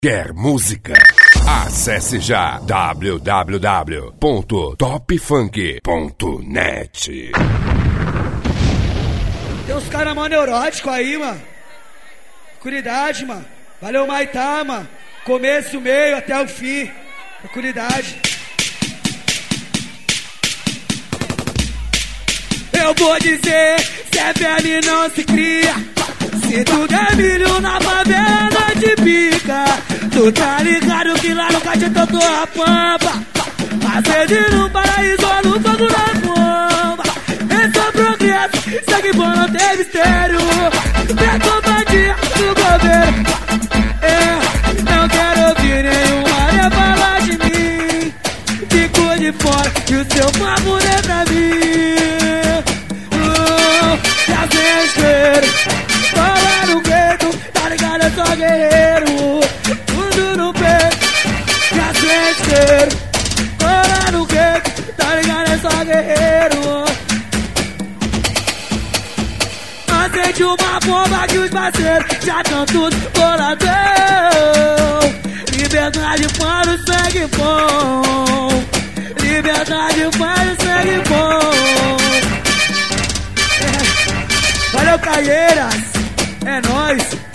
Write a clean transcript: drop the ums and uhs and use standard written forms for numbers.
Quer música? Acesse já www.topfunk.net. Tem uns caras mó neuróticos aí, mano. Tranquilidade, mano. Valeu, Maitá, mano. Começo, meio, até o fim. Tranquilidade. Eu vou dizer, se é velho não se cria. Se tu der milho na favela de pica, tu tá ligado que lá no caixa eu tô a pampa. Acende no paraíso, no fogo na bomba. Esse é o progresso, segue bom, não tem mistério. É covardia do governo. Não quero ouvir nenhuma falar de mim. Fico de fora e o seu favor é pra mim. Já cola no peito, tá ligado, eu sou guerreiro. Tudo no peito, já sente. Cola no peito, tá ligado, eu sou guerreiro. Acende uma bomba que os parceiros já tão tudo boladão. Liberdade para o sangue bom. Liberdade para o sangue bom. Valeu, Caieiras, é nóis.